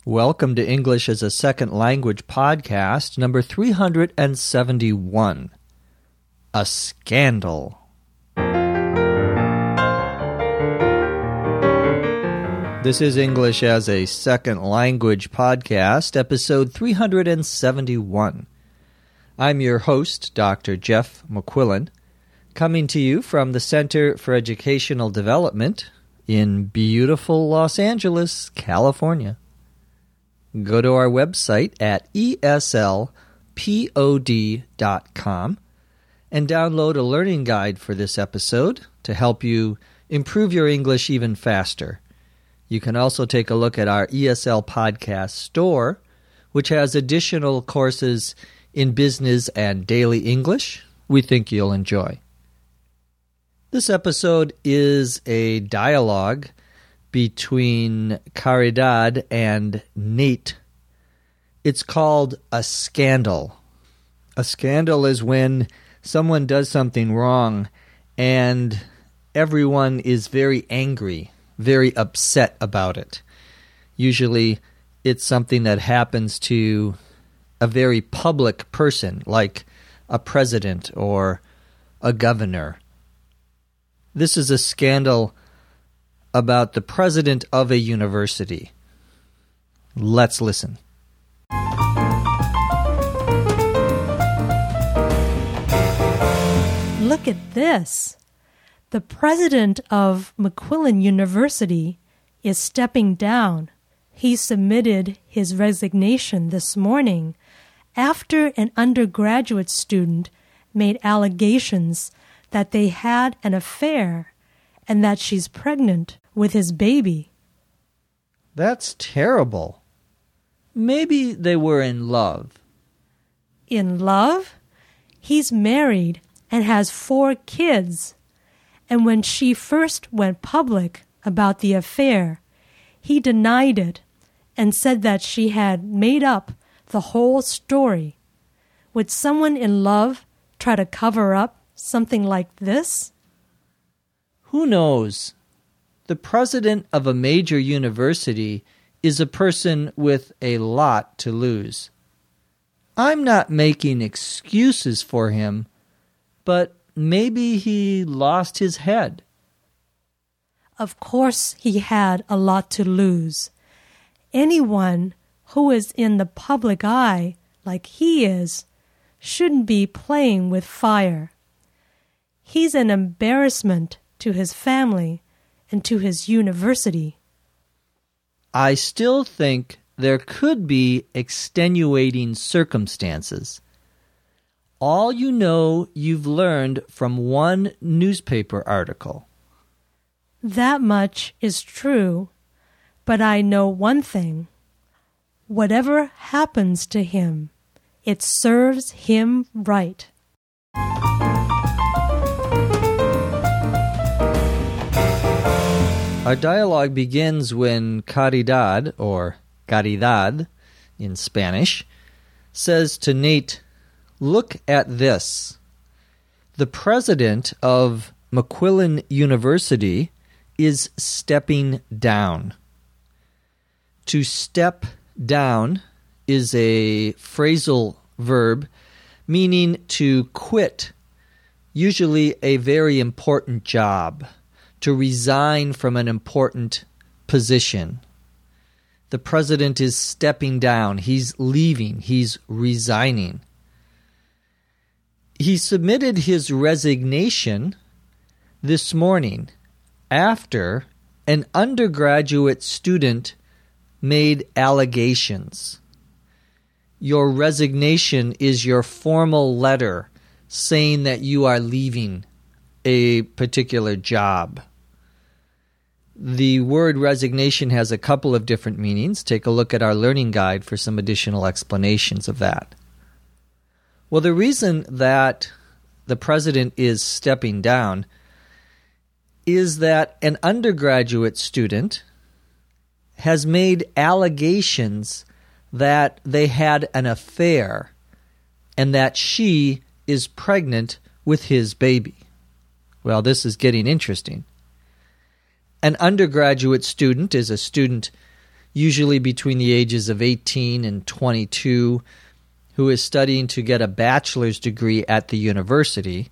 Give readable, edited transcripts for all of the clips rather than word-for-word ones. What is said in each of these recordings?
Welcome to English as a Second Language podcast, number 371. A Scandal. This is English as a Second Language podcast, episode 371. I'm your host, Dr. Jeff McQuillan, coming to you from the Center for Educational Development in beautiful Los Angeles, California. Go to our website at eslpod.com and download a learning guide for this episode to help you improve your English even faster. You can also take a look at our ESL Podcast store, which has additional courses in business and daily English we think you'll enjoy. This episode is a dialogue between Caridad and Nate. It's called a scandal. A scandal is when someone does something wrong and everyone is very angry, very upset about it. Usually it's something that happens to a very public person, like a president or a governor. This is a scandal about the president of a university. Let's listen. Look at this. The president of McQuillan University is stepping down. He submitted his resignation this morning after an undergraduate student made allegations that they had an affair and that she's pregnant with his baby. That's terrible. Maybe they were in love. In love? He's married and has 4 kids. And when she first went public about the affair, he denied it and said that she had made up the whole story. Would someone in love try to cover up something like this? Who knows? The president of a major university is a person with a lot to lose. I'm not making excuses for him, but maybe he lost his head. Of course he had a lot to lose. Anyone who is in the public eye, like he is, shouldn't be playing with fire. He's an embarrassment to his family and to his university. I still think there could be extenuating circumstances. All you know you've learned from one newspaper article. That much is true, but I know one thing. Whatever happens to him, it serves him right. Our dialogue begins when Caridad, or Caridad in Spanish, says to Nate, "Look at this. The president of McQuillan University is stepping down." To step down is a phrasal verb meaning to quit, usually a very important job. To resign from an important position. The president is stepping down. He's leaving. He's resigning. He submitted his resignation this morning after an undergraduate student made allegations. Your resignation is your formal letter saying that you are leaving a particular job. The word resignation has a couple of different meanings. Take a look at our learning guide for some additional explanations of that. Well, the reason that the president is stepping down is that an undergraduate student has made allegations that they had an affair and that she is pregnant with his baby. Well, this is getting interesting. An undergraduate student is a student usually between the ages of 18 and 22, who is studying to get a bachelor's degree at the university.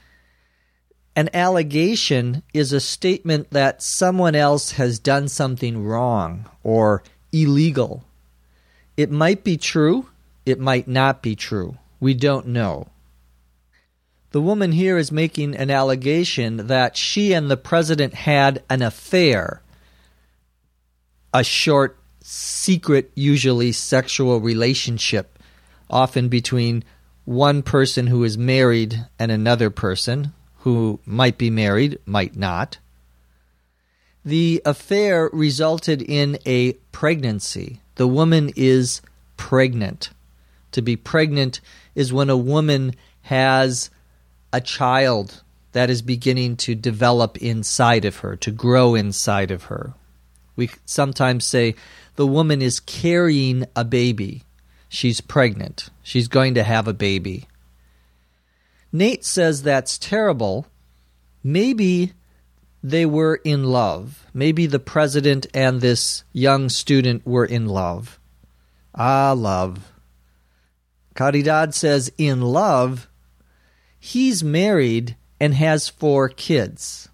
An allegation is a statement that someone else has done something wrong or illegal. It might be true, it might not be true. We don't know. The woman here is making an allegation that she and the president had an affair, a short, secret, usually sexual relationship, often between one person who is married and another person who might be married, might not. The affair resulted in a pregnancy. The woman is pregnant. To be pregnant is when a woman has a child that is beginning to develop inside of her, to grow inside of her. We sometimes say the woman is carrying a baby. She's pregnant. She's going to have a baby. Nate says that's terrible. Maybe they were in love. Maybe the president and this young student were in love. Ah, love. Caridad says in love, he's married and has 4 kids.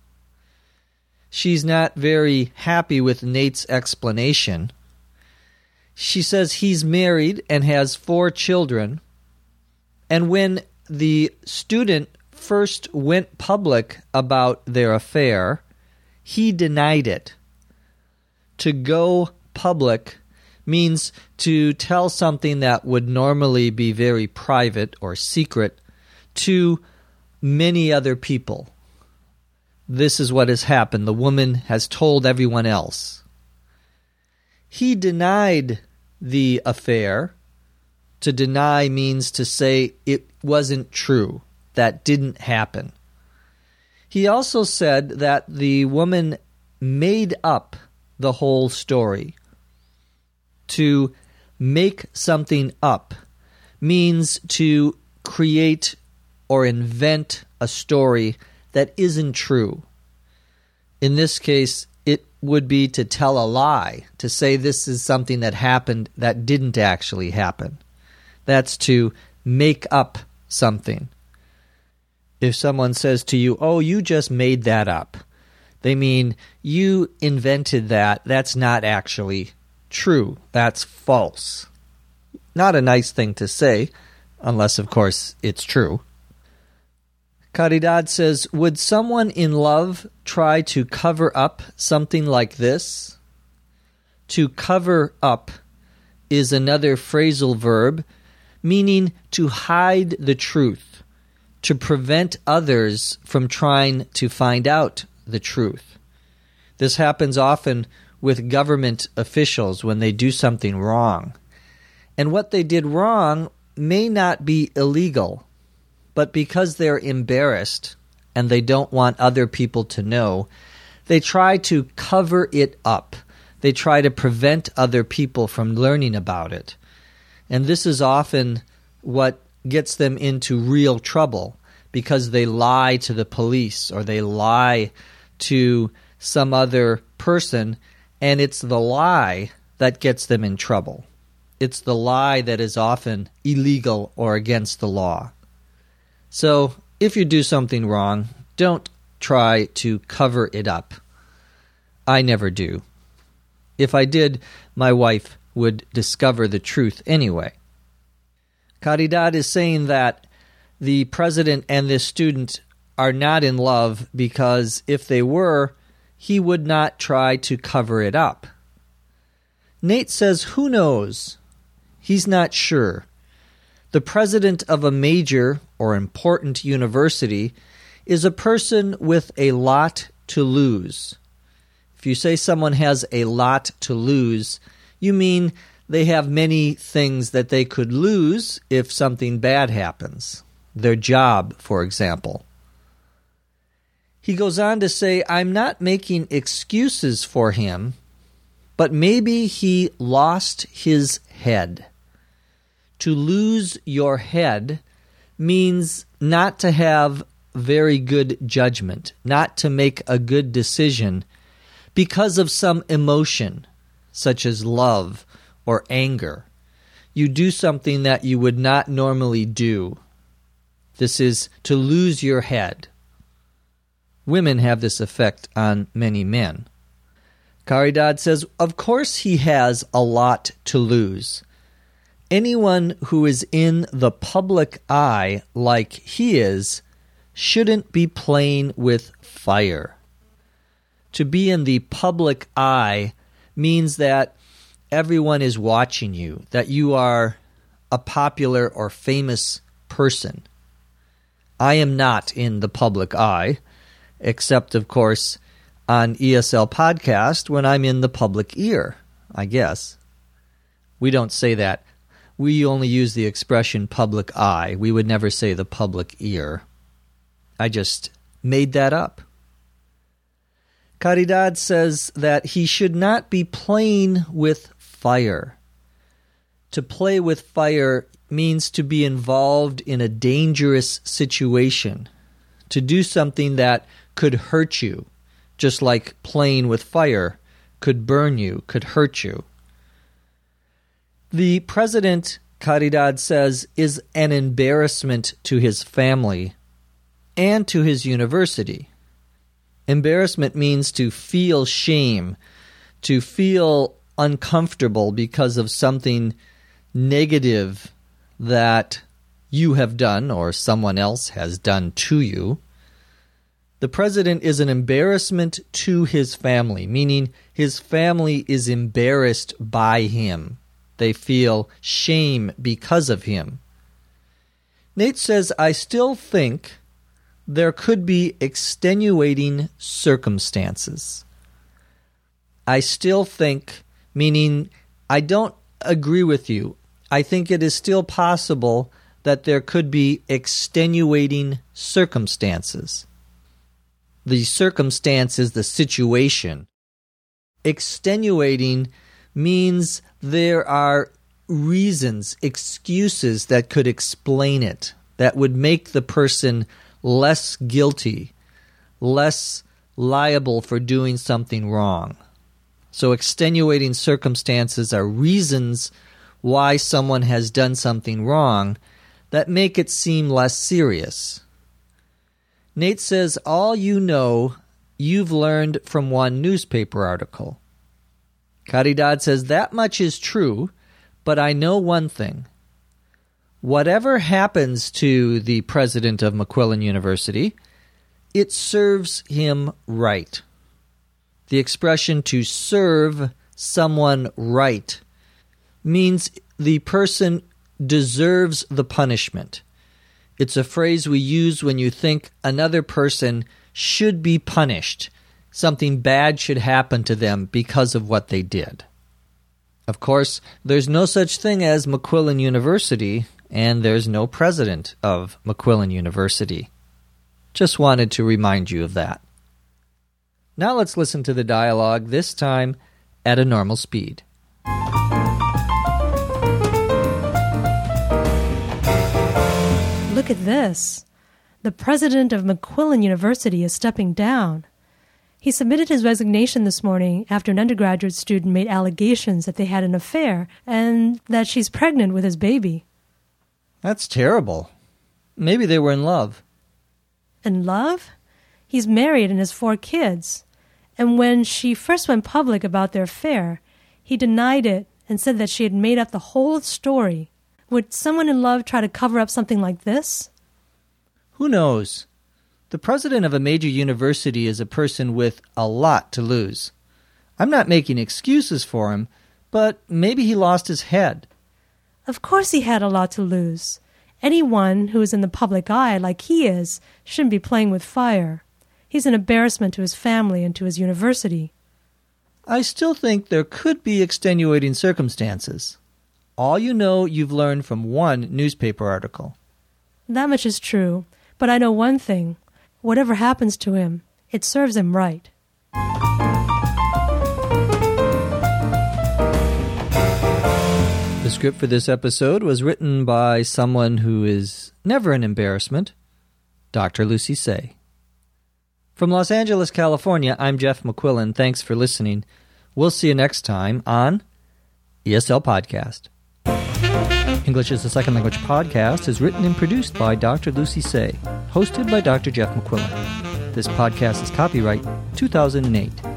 She's not very happy with Nate's explanation. She says he's married and has 4 children, and when the student first went public about their affair, he denied it. To go public means to tell something that would normally be very private or secret to many other people. This is what has happened. The woman has told everyone else. He denied the affair. To deny means to say it wasn't true. That didn't happen. He also said that the woman made up the whole story. To make something up means to create or invent a story that isn't true. In this case, it would be to tell a lie, to say this is something that happened that didn't actually happen. That's to make up something. If someone says to you, oh, you just made that up, they mean you invented that. That's not actually true. That's false. Not a nice thing to say, unless, of course, it's true. Caridad says, would someone in love try to cover up something like this? To cover up is another phrasal verb meaning to hide the truth, to prevent others from trying to find out the truth. This happens often with government officials when they do something wrong. And what they did wrong may not be illegal, but because they're embarrassed and they don't want other people to know, they try to cover it up. They try to prevent other people from learning about it. And this is often what gets them into real trouble, because they lie to the police or they lie to some other person, and it's the lie that gets them in trouble. It's the lie that is often illegal or against the law. So if you do something wrong, don't try to cover it up. I never do. If I did, my wife would discover the truth anyway. Caridad is saying that the president and this student are not in love because if they were, he would not try to cover it up. Nate says, who knows? He's not sure. The president of a major or important university is a person with a lot to lose. If you say someone has a lot to lose, you mean they have many things that they could lose if something bad happens. Their job, for example. He goes on to say, I'm not making excuses for him, but maybe he lost his head. To lose your head means not to have very good judgment, not to make a good decision because of some emotion, such as love or anger. You do something that you would not normally do. This is to lose your head. Women have this effect on many men. Caridad says, of course he has a lot to lose. Anyone who is in the public eye like he is shouldn't be playing with fire. To be in the public eye means that everyone is watching you, that you are a popular or famous person. I am not in the public eye, except, of course, on ESL Podcast when I'm in the public ear, I guess. We don't say that. We only use the expression public eye. We would never say the public ear. I just made that up. Caridad says that he should not be playing with fire. To play with fire means to be involved in a dangerous situation, to do something that could hurt you, just like playing with fire could burn you, could hurt you. The president, Caridad says, is an embarrassment to his family and to his university. Embarrassment means to feel shame, to feel uncomfortable because of something negative that you have done or someone else has done to you. The president is an embarrassment to his family, meaning his family is embarrassed by him. They feel shame because of him. Nate says, I still think there could be extenuating circumstances. I still think, meaning I don't agree with you. I think it is still possible that there could be extenuating circumstances. The circumstance is the situation. Extenuating means there are reasons, excuses that could explain it, that would make the person less guilty, less liable for doing something wrong. So extenuating circumstances are reasons why someone has done something wrong that make it seem less serious. Nate says, all you know, you've learned from one newspaper article. Caridad says, that much is true, but I know one thing. Whatever happens to the president of McQuillan University, it serves him right. The expression to serve someone right means the person deserves the punishment. It's a phrase we use when you think another person should be punished. Something bad should happen to them because of what they did. Of course, there's no such thing as McQuillan University, and there's no president of McQuillan University. Just wanted to remind you of that. Now let's listen to the dialogue, this time at a normal speed. Look at this. The president of McQuillan University is stepping down. He submitted his resignation this morning after an undergraduate student made allegations that they had an affair and that she's pregnant with his baby. That's terrible. Maybe they were in love. In love? He's married and has 4 kids. And when she first went public about their affair, he denied it and said that she had made up the whole story. Would someone in love try to cover up something like this? Who knows? The president of a major university is a person with a lot to lose. I'm not making excuses for him, but maybe he lost his head. Of course he had a lot to lose. Anyone who is in the public eye like he is shouldn't be playing with fire. He's an embarrassment to his family and to his university. I still think there could be extenuating circumstances. All you know, you've learned from one newspaper article. That much is true, but I know one thing. Whatever happens to him, it serves him right. The script for this episode was written by someone who is never an embarrassment, Dr. Lucy Say. From Los Angeles, California, I'm Jeff McQuillan. Thanks for listening. We'll see you next time on ESL Podcast. English is a Second Language podcast is written and produced by Dr. Lucy Say, hosted by Dr. Jeff McQuillan. This podcast is copyright 2008.